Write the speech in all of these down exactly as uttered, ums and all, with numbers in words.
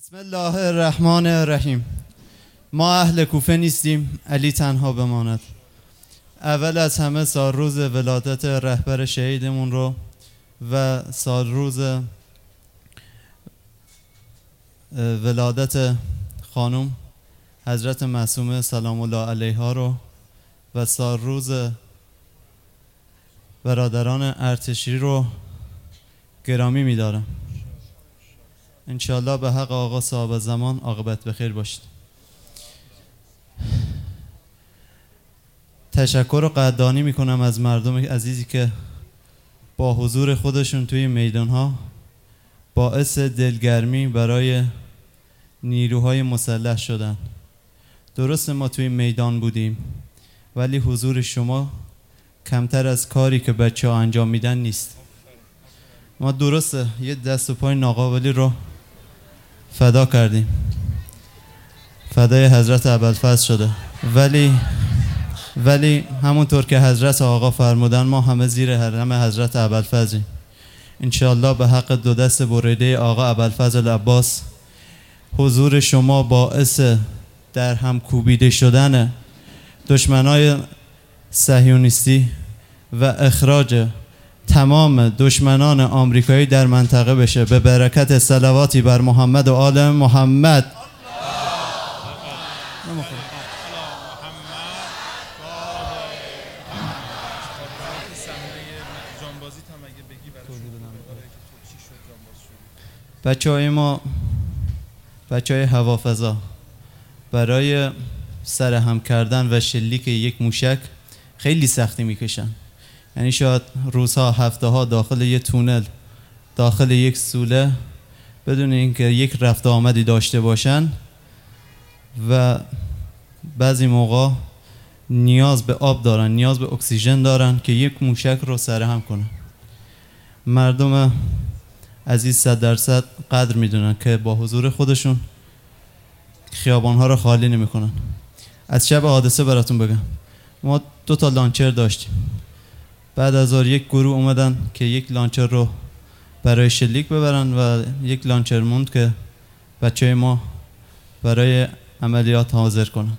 بسم الله الرحمن الرحیم. ما اهل کوفه نیستیم، علی تنها بماند. اول از همه سال روز ولادت رهبر شهیدمون رو و سال روز ولادت خانم حضرت معصومه سلام الله علیها رو و سال روز برادران ارتشی رو گرامی می‌دارم. انشاءالله به حق آقا صاحب زمان عاقبت بخیر باشید. تشکر و قدردانی میکنم از مردم عزیزی که با حضور خودشون توی میدان ها باعث دلگرمی برای نیروهای مسلح شدن. درست ما توی میدان بودیم ولی حضور شما کمتر از کاری که بچه ها انجام میدن نیست. ما درسته یه دست و پای ناقابلی رو فدا کردیم، فدای حضرت ابوالفضل شده، ولی ولی همونطور که حضرت آقا فرمودن ما همه زیر حرم حضرت ابوالفضلیم. انشاءالله به حق دو دست بریده آقا ابوالفضل عباس حضور شما باعث در هم کوبیده شدن دشمنای صهیونیستی و اخراج تمام دشمنان آمریکایی در منطقه بشه، به برکت صلواتی بر محمد و آل محمد. بچه های ما بچه های هوافضا برای سرهم کردن و شلیک یک موشک خیلی سختی میکشن. یعنی شاید روزها هفته ها داخل یک تونل، داخل یک سوله، بدون اینکه یک رفت آمدی داشته باشن و بعضی موقع نیاز به آب دارن، نیاز به اکسیژن دارن که یک موشک رو سرهم کنن. مردم عزیز صد درصد قدر میدونن که با حضور خودشون خیابان ها رو خالی نمی کنن. از شب حادثه براتون بگم، ما دو تا لانچر داشتیم. بعد از آن یک گروه اومدن که یک لانچر رو برای شلیک ببرن و یک لانچر موند که بچه ما برای عملیات حاضر کنند.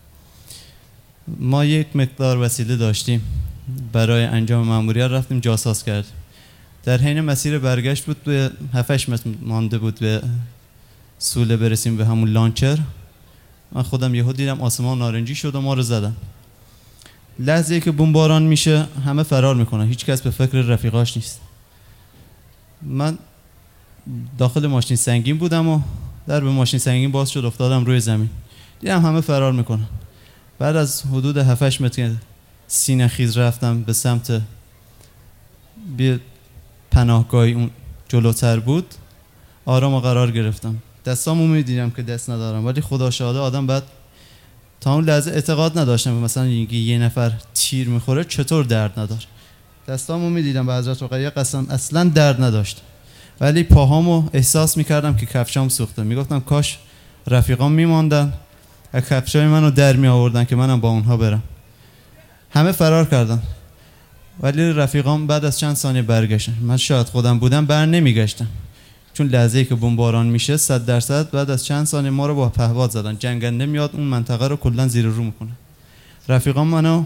ما یک مقدار وسیله داشتیم برای انجام مأموریت، رفتیم جاساز کردیم. در حین مسیر برگشت بود، به هفت هشت متر مانده بود به سوله برسیم به همون لانچر. من خودم یهو دیدم آسمان نارنجی شد و ما رو زدن. لحظه ای که بمباران میشه همه فرار میکنن، هیچ کس به فکر رفیقاش نیست. من داخل ماشین سنگین بودم و در به ماشین سنگین باز شد، افتادم روی زمین، دیدم همه فرار میکنن. بعد از حدود هفت هشت متر سینه خیز رفتم به سمت بی پناهگاهی اون جلوتر بود، آرام و قرار گرفتم. دستامو میدیدم که دست ندارم، ولی خدا شاهده آدم بعد تا اون لحظه اعتقاد نداشتم مثلا یه نفر تیر میخوره چطور درد نداره. دستامو میدیدم به حضرت رقیه قسم اصلا درد نداشت، ولی پاهامو احساس میکردم که کفشام سوخته. میگفتم کاش رفیقام میماندن و کفشای منو در می آوردن که منم با اونها برم. همه فرار کردن ولی رفیقام بعد از چند ثانیه برگشتن. من شاید خودم بودم بر نمیگشتم، چون لحظه‌ای که بمباران میشه صد درصد بعد از چند ثانیه ما رو با پهپاد زدن. جنگنده میاد اون منطقه رو کلا زیر رو میکنه. رفیقام منو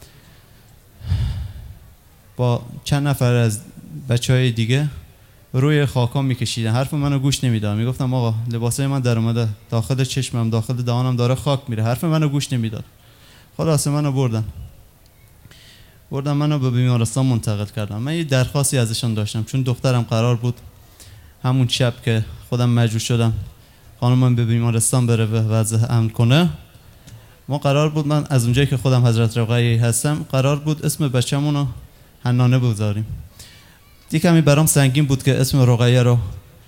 با چند نفر از بچهای دیگه روی خاکام میکشیدن، حرف منو گوش نمیدادن. میگفتم آقا لباسای من در اومده، داخل چشمم داخل دهانم داره خاک میره، حرف منو گوش نمیداد. خلاصه منو بردن بردن منو به بیمارستان منتقل کردن. من یه درخواستی ازشون داشتم، چون دخترم قرار بود همون شب که خودم مجبور شدم خانمم به بیمارستان بره و وضع امن کنه، ما قرار بود من از اونجایی که خودم حضرت رقیه هستم قرار بود اسم بچه‌مون رو حنانه بگذاریم. دیگه کمی برام سنگین بود که اسم رقیه رو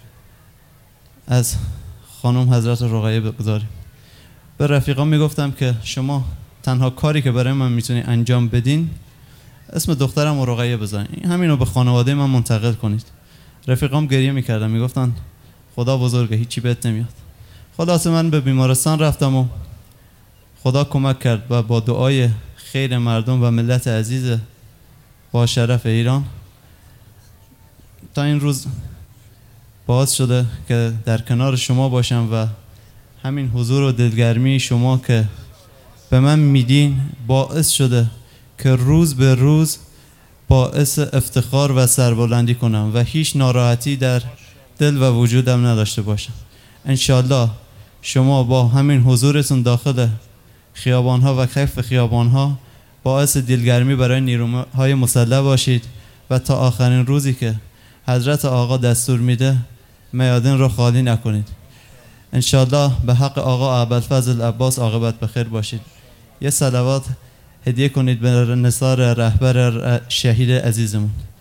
از خانم حضرت رقیه بگذاریم. به رفیقام میگفتم که شما تنها کاری که برای من میتونی انجام بدین اسم دخترم رو رقیه بذارین، همینو به خانواده من منتقل کنید. رفیقام گریه میکردن، میگفتن خدا بزرگه هیچی بهت نمیاد. خلاصه من به بیمارستان رفتم و خدا کمک کرد و با دعای خیر مردم و ملت عزیز با شرف ایران تا این روز باعث شده که در کنار شما باشم و همین حضور و دلگرمی شما که به من میدین باعث شده که روز به روز باعث افتخار و سربلندی کنم و هیچ ناراحتی در دل و وجودم نداشته باشم. انشالله شما با همین حضورتون داخل خیابانها و کف خیابانها باعث دلگرمی برای نیروهای مسلح باشید و تا آخرین روزی که حضرت آقا دستور میده میادین رو خالی نکنید. انشالله به حق آقا ابوالفضل عباس عاقبت بخیر باشید. یه صلوات هدیه کنید به نثار رهبر شهید عزیزمون.